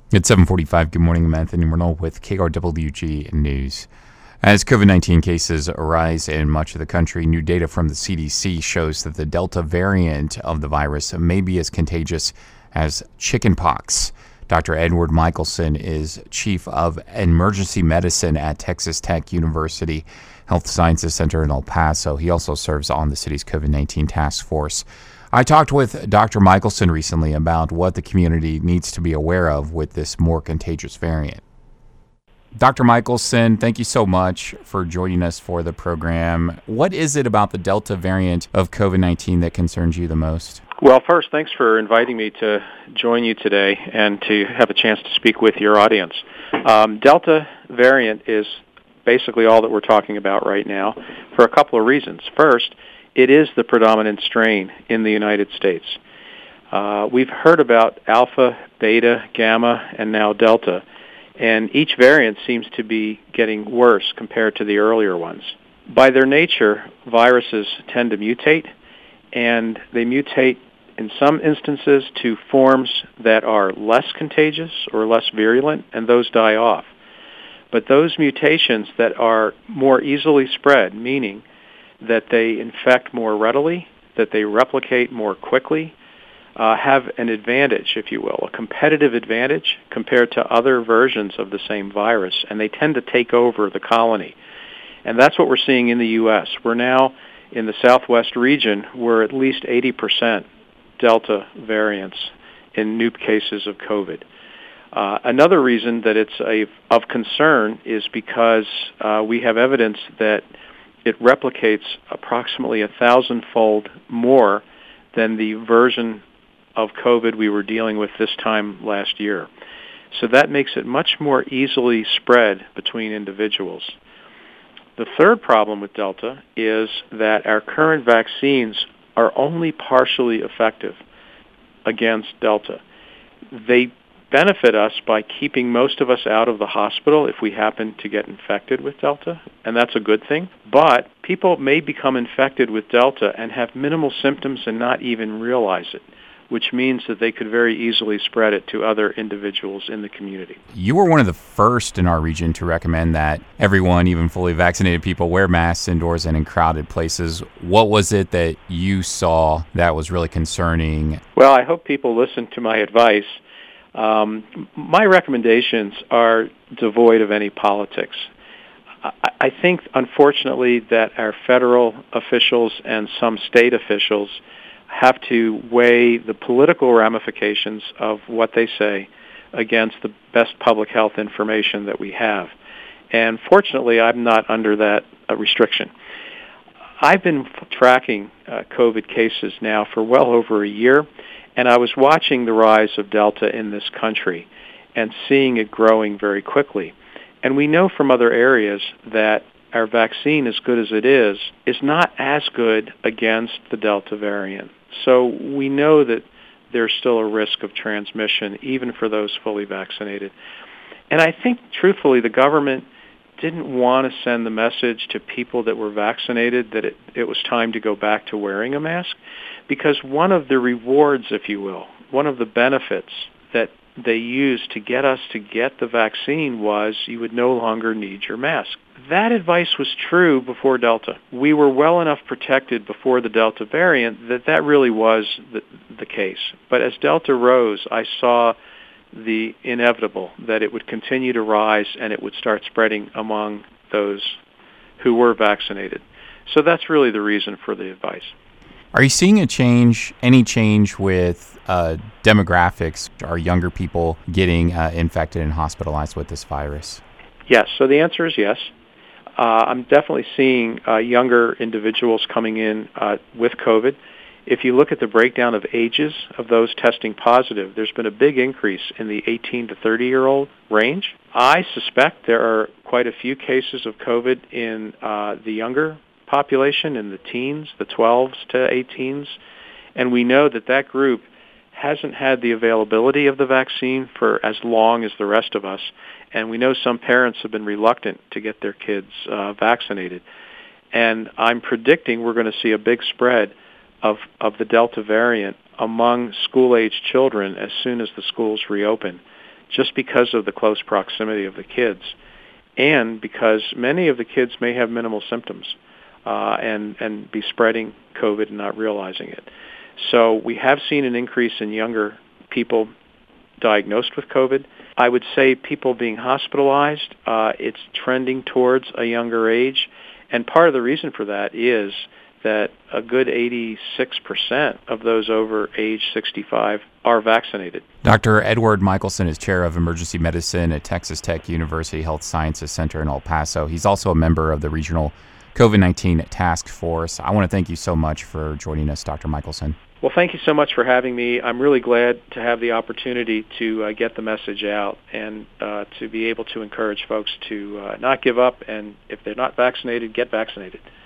It's 7:45. Good morning. I'm Anthony Renault with KRWG News. As COVID-19 cases arise in much of the country, new data from the CDC shows that the Delta variant of the virus may be as contagious as chickenpox. Dr. Edward Michelson is Chief of Emergency Medicine at Texas Tech University Health Sciences Center in El Paso. He also serves on the city's COVID-19 task force. I talked with Dr. Michelson recently about what the community needs to be aware of with this more contagious variant. Dr. Michelson, thank you so much for joining us for the program. What is it about the Delta variant of COVID-19 that concerns you the most? Well, first, thanks for inviting me to join you today and to have a chance to speak with your audience. Delta variant is basically all that we're talking about right now for a couple of reasons. First, it is the predominant strain in the United States. We've heard about alpha, beta, gamma, and now delta, and each variant seems to be getting worse compared to the earlier ones. By their nature, viruses tend to mutate, and they mutate in some instances to forms that are less contagious or less virulent, and those die off. But those mutations that are more easily spread, meaning that they infect more readily, that they replicate more quickly, have an advantage, if you will, a competitive advantage compared to other versions of the same virus, and they tend to take over the colony. And that's what we're seeing in the U.S. We're now in the Southwest region, we're at least 80% Delta variants in new cases of COVID. Another reason that it's of concern is because we have evidence that it replicates approximately 1,000-fold more than the version of COVID we were dealing with this time last year. So that makes it much more easily spread between individuals. The third problem with Delta is that our current vaccines are only partially effective against Delta. They benefit us by keeping most of us out of the hospital if we happen to get infected with Delta, and that's a good thing. But people may become infected with Delta and have minimal symptoms and not even realize it, which means that they could very easily spread it to other individuals in the community. You were one of the first in our region to recommend that everyone, even fully vaccinated people, wear masks indoors and in crowded places. What was it that you saw that was really concerning? Well, I hope people listen to my advice. My recommendations are devoid of any politics. I think, unfortunately, that our federal officials and some state officials have to weigh the political ramifications of what they say against the best public health information that we have. And fortunately, I'm not under that restriction. I've been tracking COVID cases now for well over a year, and I was watching the rise of Delta in this country and seeing it growing very quickly. And we know from other areas that our vaccine, as good as it is not as good against the Delta variant. So we know that there's still a risk of transmission, even for those fully vaccinated. And I think, truthfully, the government didn't want to send the message to people that were vaccinated that it was time to go back to wearing a mask, because one of the rewards, if you will, one of the benefits that they used to get us to get the vaccine was you would no longer need your mask. That advice was true before Delta. We were well enough protected before the Delta variant that really was the case. But as Delta rose, I saw the inevitable, that it would continue to rise and it would start spreading among those who were vaccinated. So that's really the reason for the advice. Are you seeing any change with demographics? Are younger people getting infected and hospitalized with this virus? Yes, so the answer is yes. I'm definitely seeing younger individuals coming in with COVID. If you look at the breakdown of ages of those testing positive, there's been a big increase in the 18 to 30-year-old range. I suspect there are quite a few cases of COVID in the younger population, in the teens, the 12s to 18s, and we know that group hasn't had the availability of the vaccine for as long as the rest of us, and we know some parents have been reluctant to get their kids vaccinated. And I'm predicting we're going to see a big spread of the Delta variant among school-age children as soon as the schools reopen. just because of the close proximity of the kids, and because many of the kids may have minimal symptoms and be spreading COVID and not realizing it. So we have seen an increase in younger people diagnosed with COVID. I would say people being hospitalized, it's trending towards a younger age, and part of the reason for that is that a good 86% of those over age 65 are vaccinated. Dr. Edward Michelson is chair of emergency medicine at Texas Tech University Health Sciences Center in El Paso. He's also a member of the regional COVID-19 task force. I want to thank you so much for joining us, Dr. Michelson. Well, thank you so much for having me. I'm really glad to have the opportunity to get the message out and to be able to encourage folks to not give up, and if they're not vaccinated, get vaccinated.